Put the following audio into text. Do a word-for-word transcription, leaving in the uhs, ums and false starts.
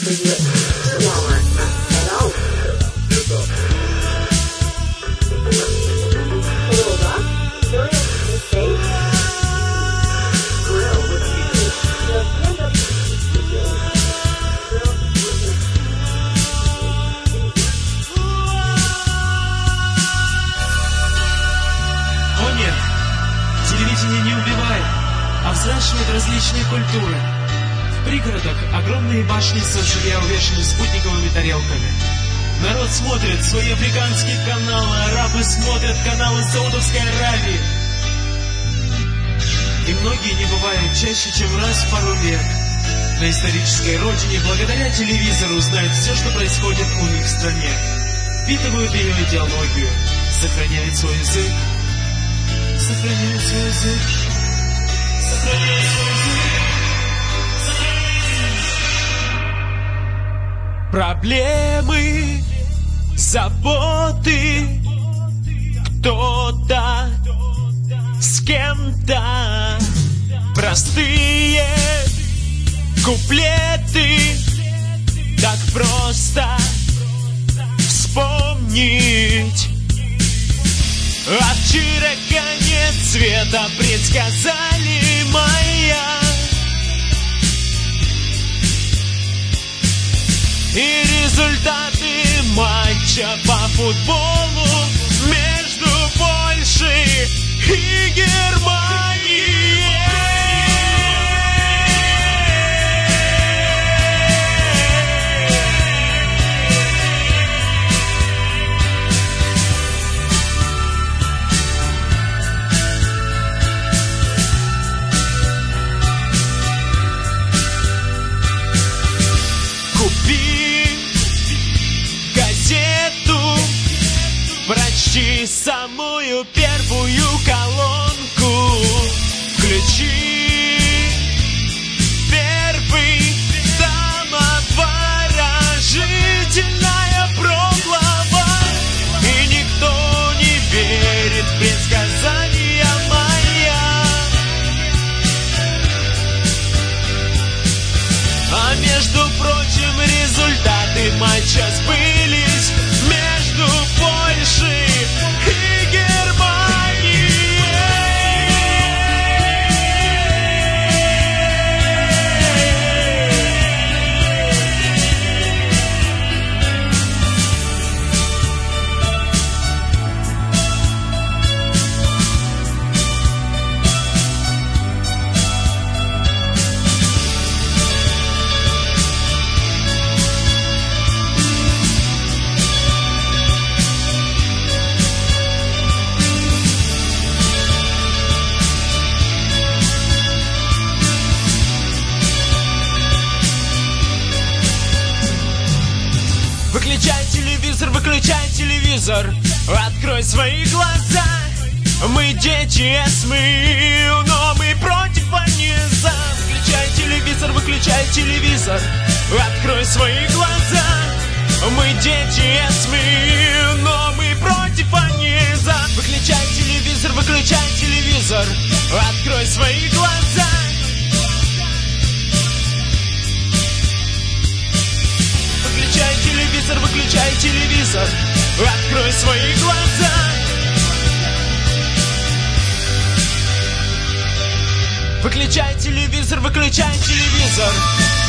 Телевидение не убивает, а взращивает различные культуры. В пригородах огромные башни сожжения увешаны спутниковыми тарелками. Народ смотрит свои африканские каналы, арабы смотрят каналы Саудовской Аравии. И многие не бывают чаще, чем раз в пару лет. На исторической родине благодаря телевизору знают все, что происходит у них в стране. Впитывают ее идеологию, сохраняют свой язык. Сохраняют свой язык. Сохраняют свой язык. Сохраняют. Проблемы, заботы, кто-то с кем-то. Простые куплеты, так просто вспомнить. А вчера конец света предсказали майя. И результаты матча по футболу между Польшей и Германией. Прочти самую первую колонку, включи первый, там обворожительная проглава, и никто не верит в предсказания моя. А между прочим, результаты матча сбылись между Польшей и Германией. Выключай телевизор, выключай телевизор, открой свои глаза. Мы дети СМИ, но мы против, а не за. Выключай телевизор, выключай телевизор, открой свои глаза. Мы дети СМИ, но мы против, а не за. Выключай телевизор, выключай телевизор, открой свои глаза. Выключай телевизор, выключай телевизор, открой свои глаза. Выключай телевизор, выключай телевизор,